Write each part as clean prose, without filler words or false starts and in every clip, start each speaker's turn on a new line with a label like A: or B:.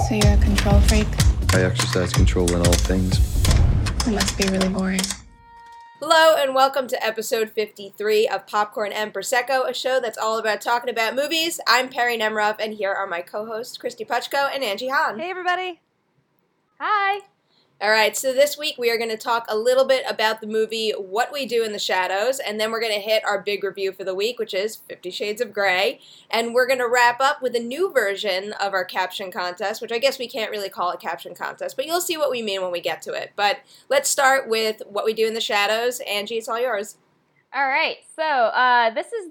A: So you're a control freak?
B: I exercise control in all things.
A: It must be really boring.
C: Hello and welcome to episode 53 of Popcorn and Prosecco, a show that's all about talking about movies. I'm Perry Nemrov, and here are my co-hosts, Christy Puchko and Angie Hahn.
D: Hey, everybody.
E: Hi.
C: All right, so this week we are going to talk a little bit about the movie What We Do in the Shadows, and then we're going to hit our big review for the week, which is 50 Shades of Grey, and we're going to wrap up with a new version of our caption contest, which I guess we can't really call it caption contest, but you'll see what we mean when we get to it. But let's start with What We Do in the Shadows. Angie, it's all yours.
E: All right. So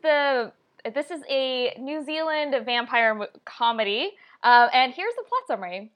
E: this is a New Zealand vampire comedy, and here's the plot summary.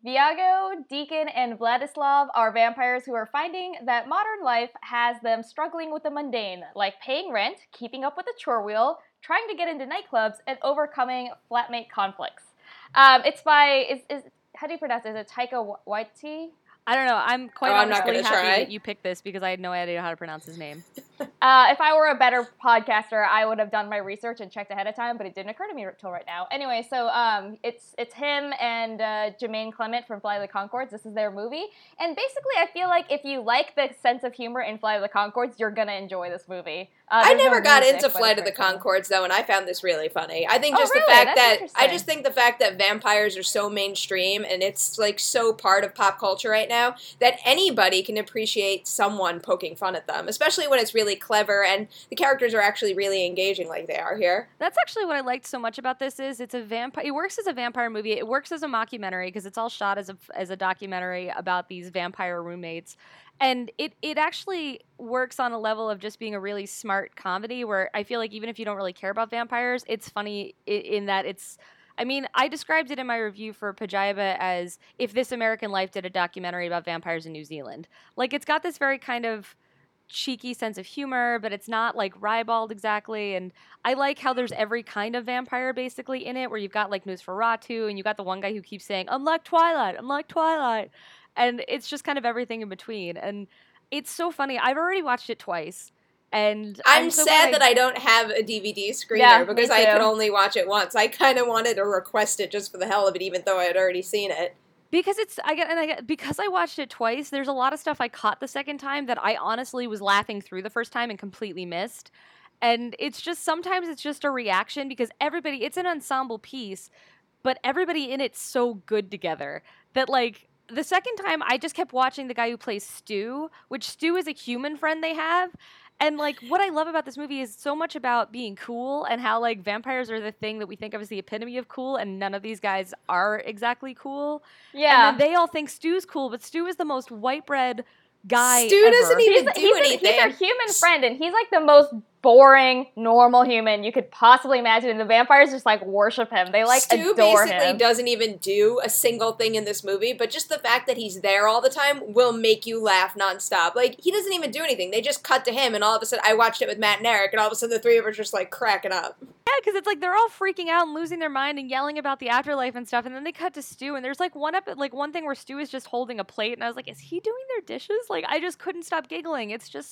E: Viago, Deacon, and Vladislav are vampires who are finding that modern life has them struggling with the mundane, like paying rent, keeping up with the chore wheel, trying to get into nightclubs, and overcoming flatmate conflicts. It's by, how do you pronounce it? Is it Taika Waititi?
D: I don't know. I'm quite
C: I'm not
D: honestly
C: gonna
D: happy
C: try.
D: that you picked this because I had no idea how to pronounce his name.
E: If I were a better podcaster, I would have done my research and checked ahead of time, but it didn't occur to me until right now. Anyway, so it's him and Jermaine Clement from Flight of the Conchords. This is their movie. And basically, I feel like if you like the sense of humor in Flight of the Conchords, you're going to enjoy this movie.
C: I never got
E: music,
C: into
E: but
C: Flight of
E: it's
C: the
E: very cool.
C: Conchords though, and I found this really funny. I think
E: Oh,
C: just
E: really?
C: the fact
E: That's
C: that
E: interesting.
C: I just think the fact that vampires are so mainstream and it's like so part of pop culture right now that anybody can appreciate someone poking fun at them, especially when it's really clever and the characters are actually really engaging like they are here.
D: That's actually what I liked so much about this is it's a vampire. It works as a vampire movie. It works as a mockumentary because it's all shot as a documentary about these vampire roommates. And it actually works on a level of just being a really smart comedy where I feel like even if you don't really care about vampires, it's funny in that it's... I mean, I described it in my review for Pajiba as if This American Life did a documentary about vampires in New Zealand. Like, it's got this very kind of cheeky sense of humor, but it's not like ribald exactly. And I like how there's every kind of vampire basically in it, where you've got like Nosferatu, and you got the one guy who keeps saying, I'm like Twilight, I'm like Twilight. And it's just kind of everything in between. And it's so funny. I've already watched it twice. And
C: I'm
D: so
C: sad
D: glad
C: that I don't have a DVD screener
E: Yeah,
C: because
E: me
C: I could
E: too.
C: only watch it once. I kind of wanted to request it just for the hell of it, even though I had already seen it.
D: Because because I watched it twice, there's a lot of stuff I caught the second time that I honestly was laughing through the first time and completely missed. And it's just, sometimes it's just a reaction because it's an ensemble piece, but everybody in it's so good together that like, the second time I just kept watching the guy who plays Stu, which Stu is a human friend they have. And like what I love about this movie is so much about being cool and how like vampires are the thing that we think of as the epitome of cool, and none of these guys are exactly cool.
E: Yeah.
D: And then they all think Stu's cool, but Stu is the most white bread guy
C: Stu
D: ever.
C: doesn't even do anything.
E: He's our human friend, and he's like the most boring, normal human you could possibly imagine. And the vampires just like worship him. They like
C: Stu
E: adore
C: basically
E: him.
C: doesn't even do a single thing in this movie, but just the fact that he's there all the time will make you laugh nonstop. Like, he doesn't even do anything. They just cut to him, and all of a sudden, I watched it with Matt and Eric, and all of a sudden the three of us just like cracking up.
D: Yeah, because it's like they're all freaking out and losing their mind and yelling about the afterlife and stuff, and then they cut to Stu, and there's like one thing where Stu is just holding a plate, and I was like, is he doing their dishes? Like, I just couldn't stop giggling.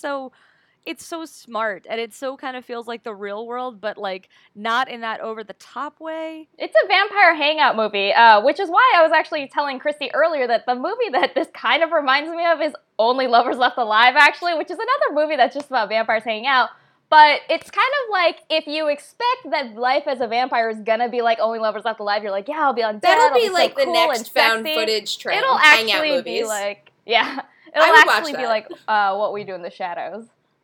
D: It's so smart, and it so kind of feels like the real world, but like not in that over-the-top way.
E: It's a vampire hangout movie, which is why I was actually telling Christy earlier that the movie that this kind of reminds me of is Only Lovers Left Alive, actually, which is another movie that's just about vampires hanging out. But it's kind of like if you expect that life as a vampire is gonna be like Only Lovers Left Alive, you're like, yeah, I'll be on dead.
C: That'll
E: I'll
C: be like
E: so
C: the
E: cool
C: next
E: and
C: found
E: sexy.
C: footage trend.
E: It'll
C: hangout
E: actually
C: movies.
E: be like, yeah,
C: I
E: it'll
C: would watch
E: actually be
C: that.
E: like What We Do in the Shadows.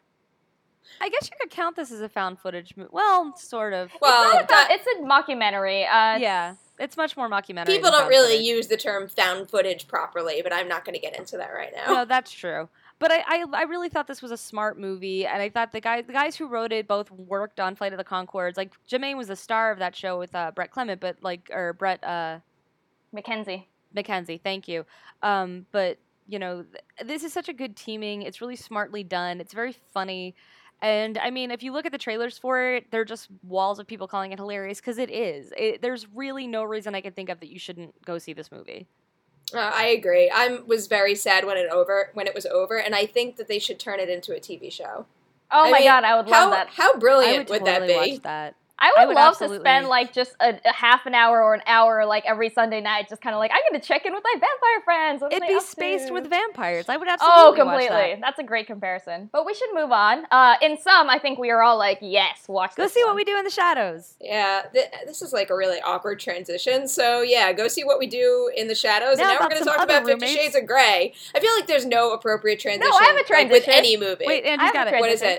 D: I guess you could count this as a found footage movie. Well, sort of.
C: Well,
E: It's a mockumentary.
D: Yeah, it's much more mockumentary.
C: people
D: than
C: don't
D: found
C: really
D: footage.
C: use the term found footage properly, but I'm not going to get into that right now.
D: No, that's true. But I really thought this was a smart movie, and I thought the guys who wrote it both worked on Flight of the Conchords. Like, Jermaine was the star of that show with Brett Clement, Brett
E: Mackenzie.
D: Mackenzie, thank you. But, you know, this is such a good teaming. It's really smartly done. It's very funny. And, I mean, if you look at the trailers for it, they're just walls of people calling it hilarious, because it is. There's really no reason I can think of that you shouldn't go see this movie.
C: I agree. I was very sad when it was over, and I think that they should turn it into a TV show.
E: Oh
C: I
E: my
C: mean,
E: god, I would love that.
C: How brilliant
D: I would
C: that
D: totally
C: be?
D: watch that.
E: I would love to
D: absolutely.
E: spend like just a half an hour or an hour like every Sunday night, just kind of like I'm gonna check in with my vampire friends. What are
D: It'd
E: they
D: be
E: up
D: spaced
E: to?
D: with vampires. I would
E: Oh,
D: absolutely watch
E: completely.
D: that.
E: That's a great comparison. But we should move on. In some, I think we are all like, yes, watch
D: Go
E: this
D: see
E: one.
D: what we do in the shadows.
C: Yeah, this is like a really awkward transition. So yeah, go see what we do in the shadows.
D: Now
C: And now we're
D: about
C: going to
D: some
C: talk
D: other
C: about 50
D: roommates.
C: Shades of Grey. I feel like there's no appropriate transition.
E: I have a
C: like, with
E: transition.
C: any movie.
D: Wait,
E: I
D: Angie's
E: have
D: got
E: a
D: it.
C: What is it?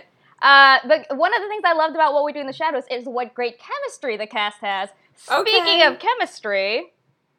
E: One of the things I loved about What We Do in the Shadows is what great chemistry the cast has. Speaking
C: Okay.
E: of chemistry,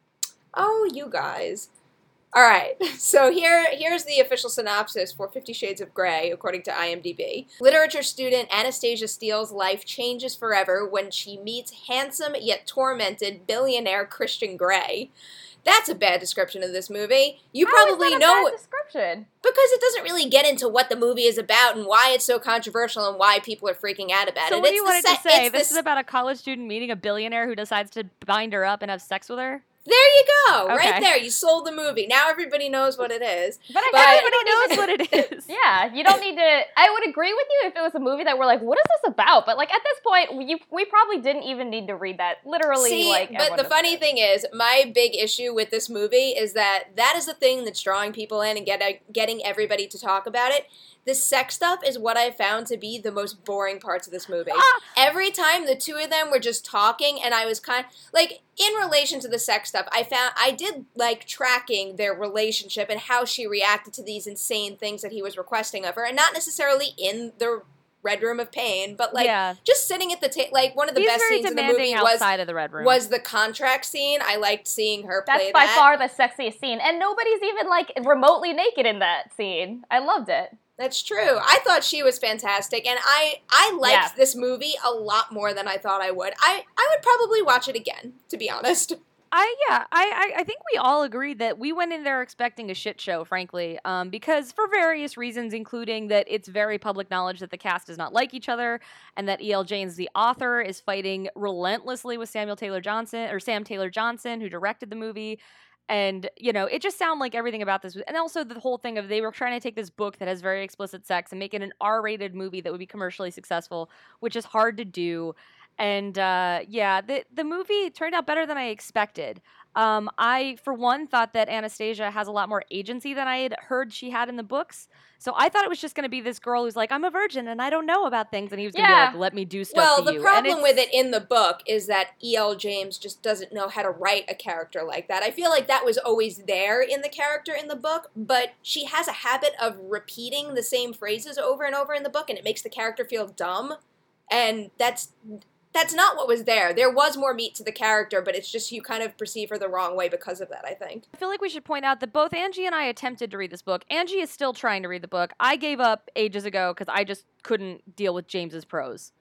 C: Oh, you guys. All right, so here's the official synopsis for 50 Shades of Grey, according to IMDb. Literature student Anastasia Steele's life changes forever when she meets handsome yet tormented billionaire Christian Grey. That's a bad description of this movie. You
E: how
C: probably
E: is that a
C: know
E: bad
C: it
E: description.
C: because it doesn't really get into what the movie is about and why it's so controversial and why people are freaking out about
D: So
C: it.
D: what do you want it to say?
C: It's
D: This is about a college student meeting a billionaire who decides to bind her up and have sex with her?
C: There you go,
D: Okay.
C: right there. You sold the movie. Now everybody knows what it is.
E: But I
C: But-
E: guess you
D: Everybody
E: don't
D: knows
E: need to-
D: what it is.
E: Yeah, you don't need to. I would agree with you if it was a movie that we're like, what is this about? But like at this point, we probably didn't even need to read that. Literally,
C: See,
E: like.
C: but
E: everyone
C: the
E: does
C: funny
E: it.
C: thing is, my big issue with this movie is that is the thing that's drawing people in and getting everybody to talk about it. The sex stuff is what I found to be the most boring parts of this movie. Every time the two of them were just talking, and I was kind of like, in relation to the sex stuff, I did like tracking their relationship and how she reacted to these insane things that he was requesting of her, and not necessarily in the Red Room of Pain, but like
D: Yeah.
C: just sitting at the table. Like one of the
D: He's
C: best
D: very
C: scenes in the
D: demanding
C: movie
D: outside of the Red Room.
C: was the contract scene. I liked seeing her
E: That's
C: play
E: by
C: that.
E: far the sexiest scene, and nobody's even like remotely naked in that scene. I loved it.
C: That's true. I thought she was fantastic, and I liked
E: Yeah.
C: this movie a lot more than I thought I would. I would probably watch it again, to be honest.
D: I think we all agreed that we went in there expecting a shit show, frankly, because for various reasons, including that it's very public knowledge that the cast does not like each other, and that E.L. James, the author, is fighting relentlessly with Sam Taylor Johnson, who directed the movie. And, you know, it just sounded like everything about this. And also the whole thing of they were trying to take this book that has very explicit sex and make it an R-rated movie that would be commercially successful, which is hard to do. And, the movie turned out better than I expected. I, for one, thought that Anastasia has a lot more agency than I had heard she had in the books. So I thought it was just going to be this girl who's like, I'm a virgin and I don't know about things. And he was going to
E: Yeah.
D: be like, let me do stuff
C: Well,
D: to
C: the
D: you.
C: problem with it in the book is that E.L. James just doesn't know how to write a character like that. I feel like that was always there in the character in the book, but she has a habit of repeating the same phrases over and over in the book, and it makes the character feel dumb. And that's not what was there. There was more meat to the character, but it's just you kind of perceive her the wrong way because of that, I think.
D: I feel like we should point out that both Angie and I attempted to read this book. Angie is still trying to read the book. I gave up ages ago because I just couldn't deal with James's prose.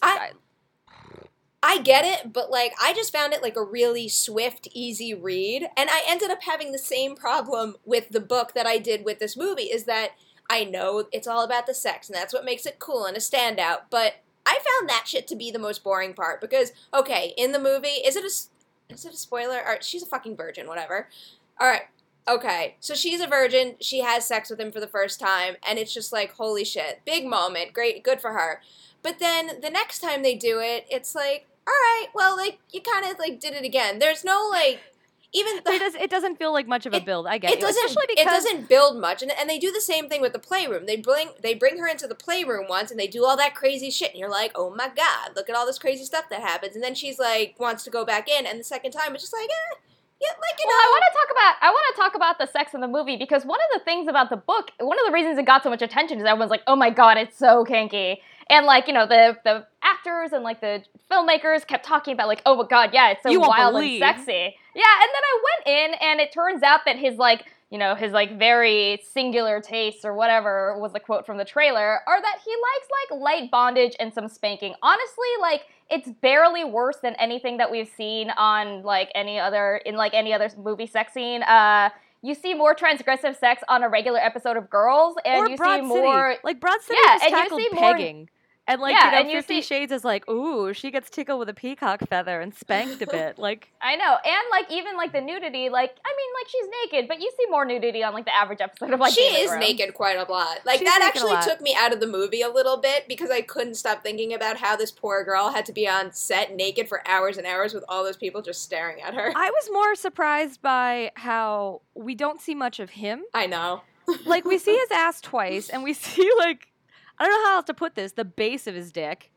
C: I get it, but like I just found it like a really swift, easy read, and I ended up having the same problem with the book that I did with this movie, is that I know it's all about the sex, and that's what makes it cool and a standout, but I found that shit to be the most boring part, because, okay, in the movie, is it a spoiler? Or she's a fucking virgin, whatever. Alright, okay, so she's a virgin, she has sex with him for the first time, and it's just like, holy shit, big moment, great, good for her. But then, the next time they do it, it's like, alright, well, like, you kind of, like, did it again. There's no, like, even
D: It doesn't feel like much of a build. I get
C: it
D: you.
C: doesn't.
D: Especially
C: It
D: because
C: doesn't build much, and they do the same thing with the playroom. They bring her into the playroom once, and they do all that crazy shit, and you're like, oh my god, look at all this crazy stuff that happens. And then she's like, wants to go back in, and the second time it's just like, yeah, like you
E: Well,
C: know.
E: I want to talk about the sex in the movie because one of the things about the book, one of the reasons it got so much attention is everyone's like, "Oh my god, it's so kinky," and like the actors and like the filmmakers kept talking about like, "Oh my god, yeah, it's so
D: You won't
E: wild
D: believe.
E: and sexy." Yeah, and then I went in and it turns out that his very singular tastes or whatever was the quote from the trailer are that he likes like light bondage and some spanking. Honestly, like it's barely worse than anything that we've seen on any other movie sex scene. You see more transgressive sex on a regular episode of Girls, and
D: or
E: you
D: Broad
E: see more
D: City. Like Broad City
E: Yeah,
D: just
E: and you
D: tackled
E: see more-
D: pegging. And like,
E: Yeah,
D: you know,
E: and you
D: 50
E: see-
D: Shades is like, ooh, she gets tickled with a peacock feather and spanked a bit. Like,
E: I know, and like even like the nudity, like I mean, like she's naked, but you see more nudity on like the average episode of like
C: she
E: Game of
C: is
E: Thrones.
C: naked quite a lot. Like,
D: She's
C: that
D: naked a
C: actually
D: lot.
C: took me out of the movie a little bit because I couldn't stop thinking about how this poor girl had to be on set naked for hours and hours with all those people just staring at her.
D: I was more surprised by how we don't see much of him.
C: I know.
D: Like, we see his ass twice, and we see, like, I don't know how else to put this, the base of his dick.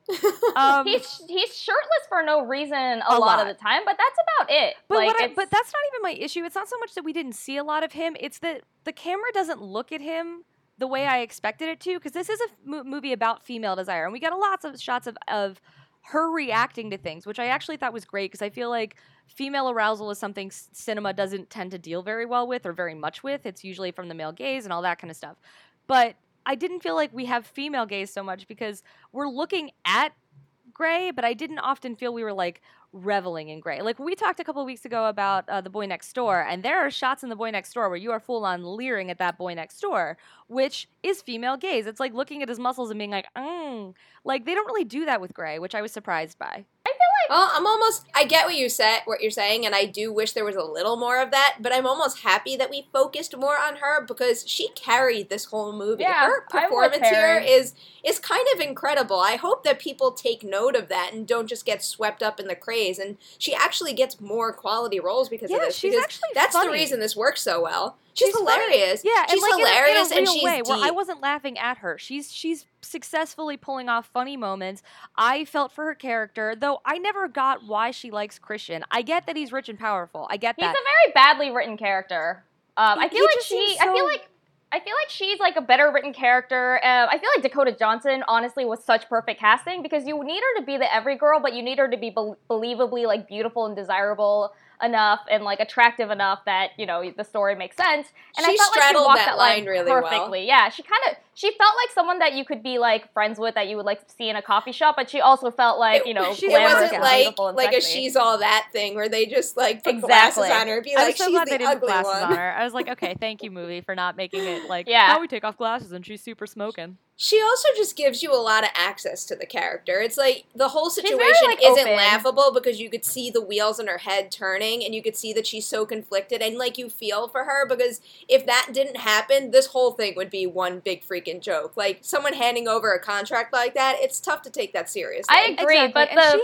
E: He's shirtless for no reason a lot
D: lot.
E: of the time, but that's about it.
D: But
E: like,
D: but that's not even my issue. It's not so much that we didn't see a lot of him. It's that the camera doesn't look at him the way I expected it to, because this is a movie about female desire, and we get lots of shots of her reacting to things, which I actually thought was great, because I feel like female arousal is something cinema doesn't tend to deal very well with or very much with. It's usually from the male gaze and all that kind of stuff. But I didn't feel like we have female gaze so much because we're looking at Grey, but I didn't often feel we were like reveling in Grey. Like, we talked a couple of weeks ago about The Boy Next Door, and there are shots in The Boy Next Door where you are full on leering at that boy next door, which is female gaze. It's like looking at his muscles and being like, like, they don't really do that with Grey, which I was surprised by.
C: Well, I get what you're saying, and I do wish there was a little more of that, but I'm almost happy that we focused more on her because she carried this whole movie.
E: Yeah,
C: Her
E: I'm with
C: performance here
E: Harry.
C: is kind of incredible. I hope that people take note of that and don't just get swept up in the craze, and she actually gets more quality roles because of
D: Yeah,
C: this.
D: she's
C: because
D: actually
C: that's
D: funny.
C: the reason this works so well. She's
D: funny.
C: hilarious.
D: Yeah,
C: she's
D: and like
C: hilarious
D: in a
C: and
D: real
C: she's
D: way
C: deep.
D: where I wasn't laughing at her. She's successfully pulling off funny moments. I felt for her character, though I never got why she likes Christian. I get that he's rich and powerful. I get
E: He's
D: that.
E: a very badly written character. I
D: He
E: feel like
D: just seems
E: I feel like she's like a better written character. I feel like Dakota Johnson honestly was such perfect casting because you need her to be the every girl, but you need her to be believably like beautiful and desirable enough and like attractive enough that, you know, the story makes sense. And
C: She
E: I felt like she
C: straddled
E: walked
C: that
E: that line
C: line really well.
E: perfectly. Yeah, she felt like someone that you could be like friends with, that you would like see in a coffee shop, but she also felt like, you know,
C: It
E: glamorous
C: wasn't
E: and
C: like
E: beautiful and
C: a
E: sexy.
C: she's all that thing where they just like put
E: Exactly.
C: glasses on her and be
D: I
C: like,
D: was so
C: she's
D: glad they
C: the
D: didn't put
C: ugly
D: glasses
C: one.
D: on her. I was like, okay, thank you, movie, for not making it like,
E: Yeah.
D: now we take off glasses and she's super smoking.
C: She also just gives you a lot of access to the character. It's like the whole
E: very,
C: situation
E: like,
C: isn't
E: open.
C: laughable because you could see the wheels in her head turning and you could see that she's so conflicted and like you feel for her because if that didn't happen, this whole thing would be one big freaking joke. Like someone handing over a contract like that, it's tough to take that seriously.
E: I agree,
D: Exactly.
E: but
D: and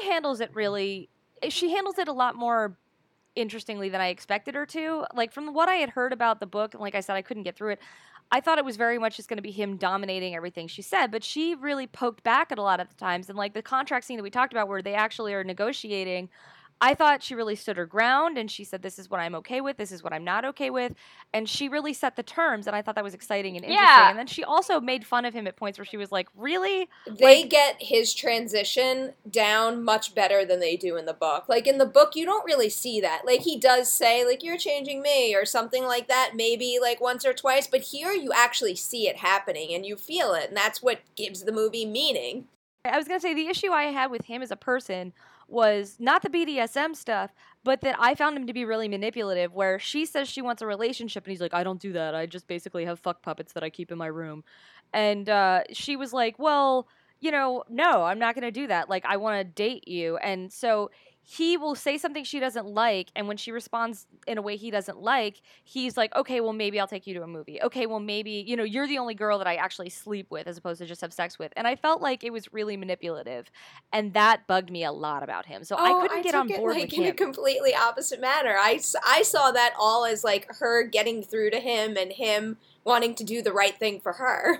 D: she handles it a lot more interestingly than I expected her to. Like, from what I had heard about the book, and like I said, I couldn't get through it, I thought it was very much just going to be him dominating everything she said, but she really poked back at a lot of the times. And like the contract scene that we talked about where they actually are negotiating, I thought she really stood her ground and she said, this is what I'm okay with, this is what I'm not okay with. And she really set the terms, and I thought that was exciting and interesting.
E: Yeah.
D: And then she also made fun of him at points where she was like, really?
C: They get his transition down much better than they do in the book. Like, in the book, you don't really see that. Like, he does say, like, you're changing me, or something like that, maybe, like, once or twice. But here, you actually see it happening, and you feel it, and that's what gives the movie meaning.
D: I was going to say the issue I had with him as a person was not the BDSM stuff, but that I found him to be really manipulative, where she says she wants a relationship and he's like, I don't do that. I just basically have fuck puppets that I keep in my room. And she was like, well, you know, no, I'm not going to do that. Like, I want to date you. And so he will say something she doesn't like, and when she responds in a way he doesn't like, he's like, okay, well, maybe I'll take you to a movie. Okay, well, maybe, you know, you're the only girl that I actually sleep with as opposed to just have sex with. And I felt like it was really manipulative, and that bugged me a lot about him. So I couldn't get on
C: took
D: board
C: it,
D: with
C: like, in a
D: him.
C: completely opposite manner. I saw that all as, like, her getting through to him and him wanting to do the right thing for her.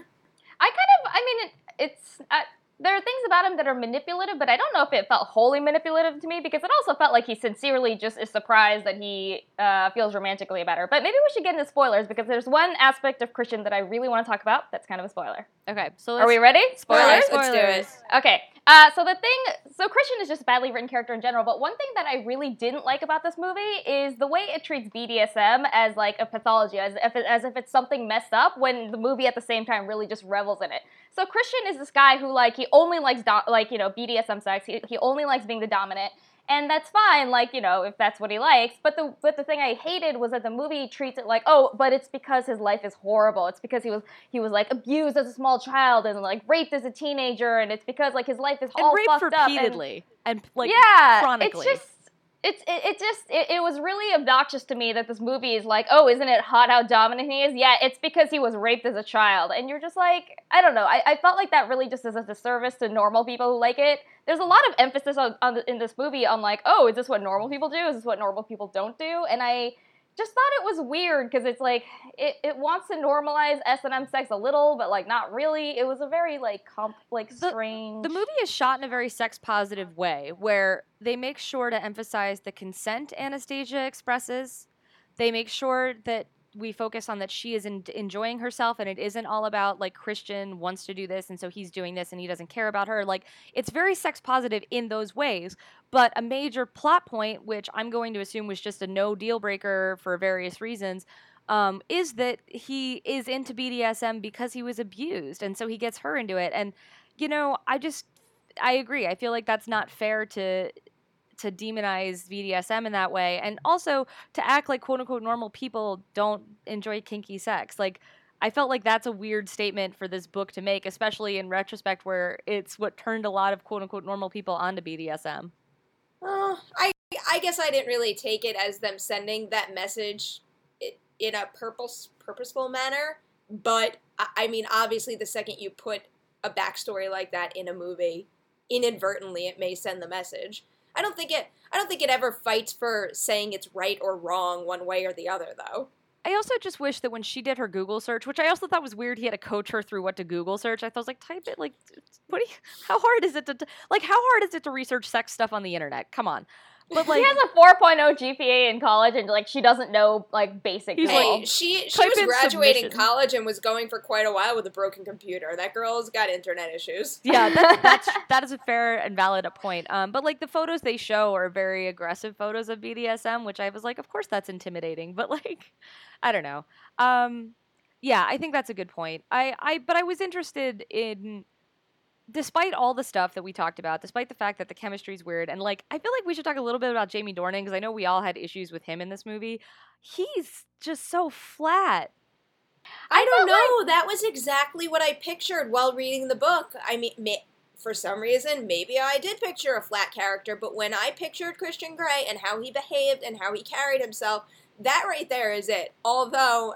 E: There are things about him that are manipulative, but I don't know if it felt wholly manipulative to me because it also felt like he sincerely just is surprised that he feels romantically about her. But maybe we should get into spoilers because there's one aspect of Christian that I really want to talk about that's kind of a spoiler.
D: Okay, so
E: Are we ready?
C: All right,
E: Spoilers?
C: let's do it.
E: Okay, so Christian is just a badly written character in general, but one thing that I really didn't like about this movie is the way it treats BDSM as like a pathology, as if it's something messed up, when the movie at the same time really just revels in it. So Christian is this guy who, like, he only likes BDSM sex. He only likes being the dominant. And that's fine, like, you know, if that's what he likes. But the thing I hated was that the movie treats it like, oh, but it's because his life is horrible. It's because he was like abused as a small child and like raped as a teenager, and it's because like his life is all fucked
D: raped
E: up
D: repeatedly and like
E: yeah,
D: chronically.
E: It was really obnoxious to me that this movie is like, oh, isn't it hot how dominant he is? Yeah, it's because he was raped as a child. And you're just like, I don't know. I felt like that really just is a disservice to normal people who like it. There's a lot of emphasis in this movie on like, oh, is this what normal people do? Is this what normal people don't do? And I just thought it was weird because it's like, it wants to normalize S&M sex a little, but like not really. It was a very like strange.
D: The movie is shot in a very sex positive way where they make sure to emphasize the consent Anastasia expresses. They make sure that we focus on that she is enjoying herself, and it isn't all about like Christian wants to do this and so he's doing this and he doesn't care about her. Like, it's very sex positive in those ways, but a major plot point, which I'm going to assume was just a no deal breaker for various reasons, is that he is into BDSM because he was abused, and so he gets her into it. And you know, I agree. I feel like that's not fair to demonize BDSM in that way, and also to act like quote unquote normal people don't enjoy kinky sex. Like, I felt like that's a weird statement for this book to make, especially in retrospect where it's what turned a lot of quote unquote normal people onto BDSM.
C: I guess I didn't really take it as them sending that message in a purposeful manner, but I mean, obviously the second you put a backstory like that in a movie, inadvertently it may send the message. I don't think it ever fights for saying it's right or wrong one way or the other, though.
D: I also just wish that when she did her Google search, which I also thought was weird, he had to coach her through what to Google search. I thought, like, type it, like, how hard is it to research sex stuff on the internet? Come on. But like,
E: she has a 4.0 GPA in college, and like she doesn't know like basic.
C: Hey, she was graduating college and was going for quite a while with a broken computer. That girl's got internet issues.
D: Yeah, that is a fair and valid point. But like the photos they show are very aggressive photos of BDSM, which I was like, of course that's intimidating. But like, I don't know. Yeah, I think that's a good point. But I was interested in. Despite all the stuff that we talked about, despite the fact that the chemistry is weird, and like, I feel like we should talk a little bit about Jamie Dornan, because I know we all had issues with him in this movie. He's just so flat.
C: I don't know. That was exactly what I pictured while reading the book. I mean, for some reason, maybe I did picture a flat character, but when I pictured Christian Grey and how he behaved and how he carried himself, that right there is it. Although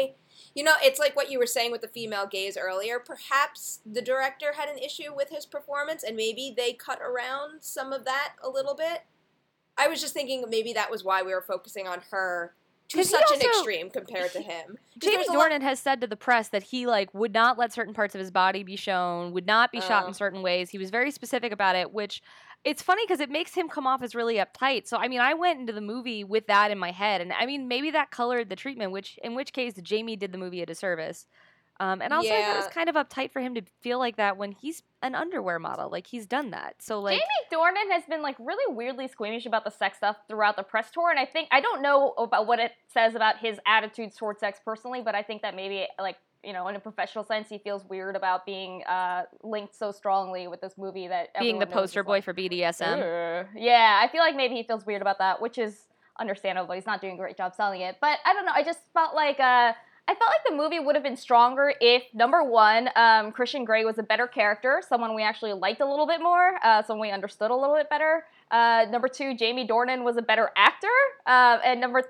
C: it's like what you were saying with the female gaze earlier. Perhaps the director had an issue with his performance, and maybe they cut around some of that a little bit. I was just thinking maybe that was why we were focusing on her to such an extreme compared to him.
D: Jamie Dornan has said to the press that he like would not let certain parts of his body be shown, would not be shot in certain ways. He was very specific about it, which it's funny because it makes him come off as really uptight. So, I mean, I went into the movie with that in my head. And, I mean, maybe that colored the treatment, in which case Jamie did the movie a disservice. And also, I thought it was kind of uptight for him to feel like that when he's an underwear model. Like, he's done that. So, like,
E: Jamie Dornan has been, like, really weirdly squeamish about the sex stuff throughout the press tour. And I don't know about what it says about his attitudes towards sex personally, but I think that maybe, like, in a professional sense, he feels weird about being linked so strongly with this movie that
D: being the poster boy for BDSM.
E: Yeah, I feel like maybe he feels weird about that, which is understandable. He's not doing a great job selling it. But I don't know. I just felt like the movie would have been stronger if, number one, Christian Grey was a better character, someone we actually liked a little bit more, someone we understood a little bit better. Number two, Jamie Dornan was a better actor, and number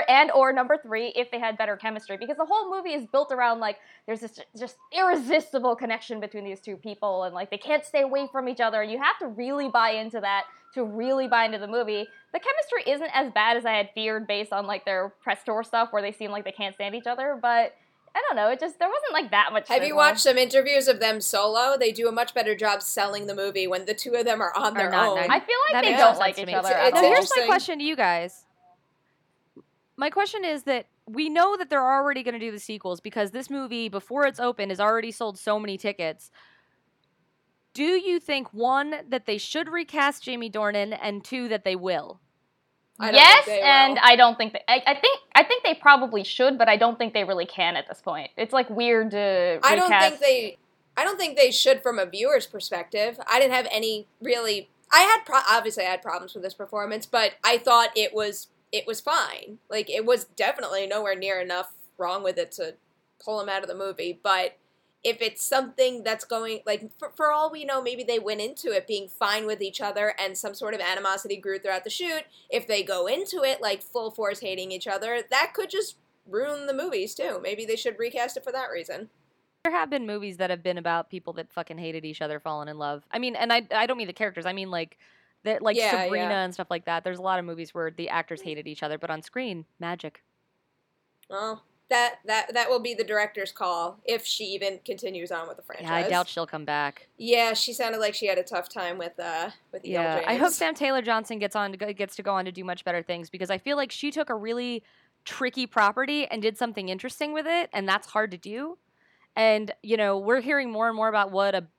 E: three, if they had better chemistry, because the whole movie is built around like there's this just irresistible connection between these two people, and like they can't stay away from each other. You have to really buy into that to really buy into the movie. The chemistry isn't as bad as I had feared based on like their press tour stuff, where they seem like they can't stand each other, but. I don't know, there wasn't like that much.
C: Have you watched some interviews of them solo? They do a much better job selling the movie when the two of them are on their own.
E: I feel like they don't like each other.
D: So here's my question to you guys. My question is that we know that they're already going to do the sequels because this movie, before it's open, has already sold so many tickets. Do you think, one, that they should recast Jamie Dornan, and two, that they will?
E: Yes, and I don't think I think they probably should, but I don't think they really can at this point. It's like weird to recast.
C: I don't think they should from a viewer's perspective. I didn't have any really obviously I had problems with this performance, but I thought it was fine. Like, it was definitely nowhere near enough wrong with it to pull him out of the movie, but if it's something that's going, like, for all we know, maybe they went into it being fine with each other and some sort of animosity grew throughout the shoot. If they go into it, like, full force hating each other, that could just ruin the movies, too. Maybe they should recast it for that reason.
D: There have been movies that have been about people that fucking hated each other falling in love. I mean, and I don't mean the characters. I mean, like, Sabrina and stuff like that. There's a lot of movies where the actors hated each other, but on screen, magic.
C: Well, that will be the director's call if she even continues on with the franchise.
D: Yeah, I doubt she'll come back.
C: Yeah, she sounded like she had a tough time with E.L. James.
D: I hope Sam Taylor Johnson gets to go on to do much better things, because I feel like she took a really tricky property and did something interesting with it, and that's hard to do. And, you know, we're hearing more and more about what a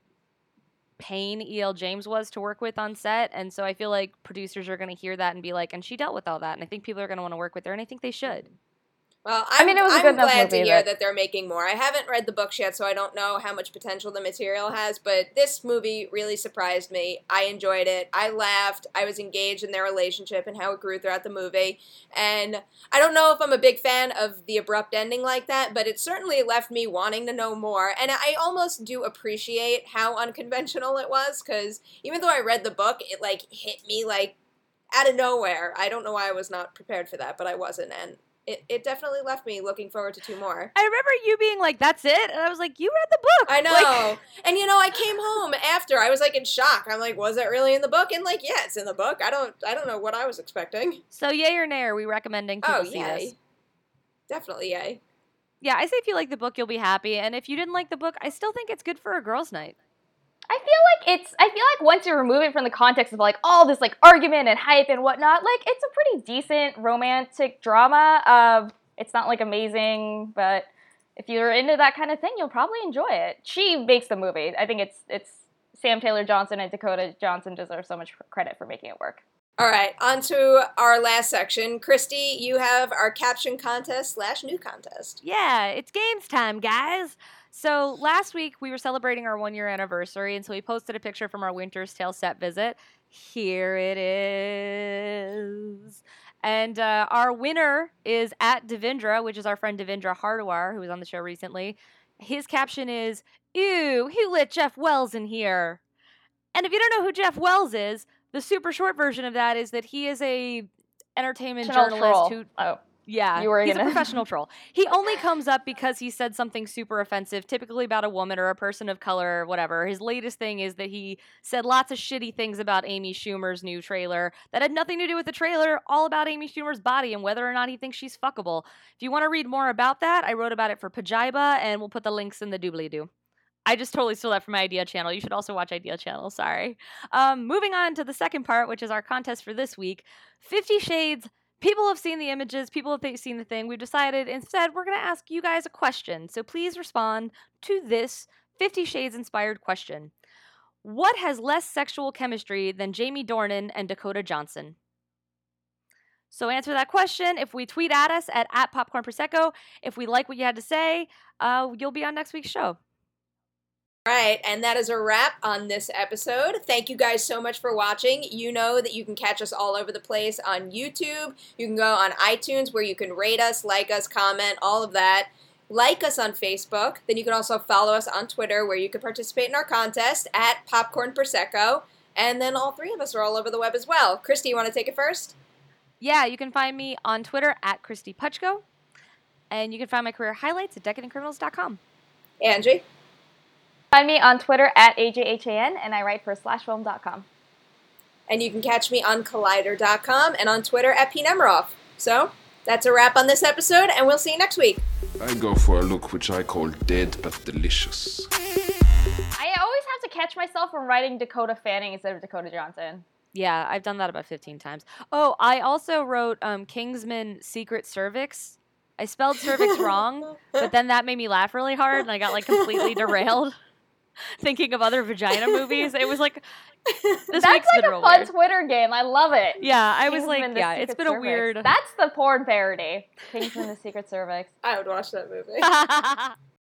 D: pain E.L. James was to work with on set. And so I feel like producers are going to hear that and be like, and she dealt with all that. And I think people are going to want to work with her, and I think they should.
C: Well,
E: it was a good enough
C: glad to
E: movie
C: hear that they're making more. I haven't read the books yet, so I don't know how much potential the material has, but this movie really surprised me. I enjoyed it. I laughed. I was engaged in their relationship and how it grew throughout the movie. And I don't know if I'm a big fan of the abrupt ending like that, but it certainly left me wanting to know more. And I almost do appreciate how unconventional it was, because even though I read the book, it, like, hit me, like, out of nowhere. I don't know why I was not prepared for that, but I wasn't, and it definitely left me looking forward to 2 more.
D: I remember you being like, that's it? And I was like, you read the book.
C: I know.
D: Like,
C: and, you know, I came home after. I was, like, in shock. I'm like, was it really in the book? And, like, yeah, it's in the book. I don't know what I was expecting.
D: so yay or nay, are we recommending people see
C: yay.
D: this?
C: Definitely yay.
D: Yeah, I say if you like the book, you'll be happy. And if you didn't like the book, I still think it's good for a girls' night.
E: I feel like once you remove it from the context of, like, all this, like, argument and hype and whatnot, like, it's a pretty decent romantic drama. It's not, like, amazing, but if you're into that kind of thing, you'll probably enjoy it. She makes the movie. I think it's Sam Taylor Johnson and Dakota Johnson deserve so much credit for making it work.
C: All right, on to our last section. Christy, you have our caption contest / new contest.
D: Yeah, it's games time, guys. So last week we were celebrating our 1-year anniversary, and so we posted a picture from our Winter's Tale set visit. Here it is. And our winner is at Devindra, which is our friend Devindra Hardawar, who was on the show recently. His caption is, "Ew, who let Jeff Wells in here?" And if you don't know who Jeff Wells is, the super short version of that is that he is a entertainment journalist who...
E: Oh.
D: Yeah,
E: You were
D: he's
E: gonna-
D: a professional troll. He only comes up because he said something super offensive, typically about a woman or a person of color or whatever. His latest thing is that he said lots of shitty things about Amy Schumer's new trailer that had nothing to do with the trailer, all about Amy Schumer's body and whether or not he thinks she's fuckable. If you want to read more about that, I wrote about it for Pajiba, and we'll put the links in the doobly-doo. I just totally stole that from my Idea channel. You should also watch Idea channel, sorry. Moving on to the second part, which is our contest for this week. 50 Shades. People have seen the images. People have seen the thing. We've decided instead we're going to ask you guys a question. So please respond to this 50 Shades inspired question. What has less sexual chemistry than Jamie Dornan and Dakota Johnson? So answer that question. If we tweet at us at Popcorn Prosecco, if we like what you had to say, you'll be on next week's show.
C: All right, and that is a wrap on this episode. Thank you guys so much for watching. You know that you can catch us all over the place on YouTube. You can go on iTunes where you can rate us, like us, comment, all of that. Like us on Facebook. Then you can also follow us on Twitter where you can participate in our contest at Popcorn Prosecco. And then all 3 of us are all over the web as well. Christy, you want to take it first?
D: Yeah, you can find me on Twitter at Christy Puchko. And you can find my career highlights at decadentcriminals.com.
C: Angie?
E: Find me on Twitter at AJHAN, and I write for slashfilm.com.
C: And you can catch me on Collider.com and on Twitter at PNemeroff. So, that's a wrap on this episode, and we'll see you next week.
F: I go for a look which I call dead but delicious.
E: I always have to catch myself from writing Dakota Fanning instead of Dakota Johnson.
D: Yeah, I've done that about 15 times. Oh, I also wrote Kingsman Secret Cervix. I spelled cervix wrong, but then that made me laugh really hard, and I got, like, completely derailed thinking of other vagina movies. It was like, this
E: That's
D: week's
E: like
D: been
E: a
D: real
E: fun
D: weird.
E: Twitter game. I love it.
D: Yeah, I was
E: Kingsman,
D: like,
E: the
D: yeah,
E: Secret
D: it's been a
E: Cervix.
D: weird...
E: That's the porn parody. Kingsman the Secret Cervix.
C: I would watch that movie.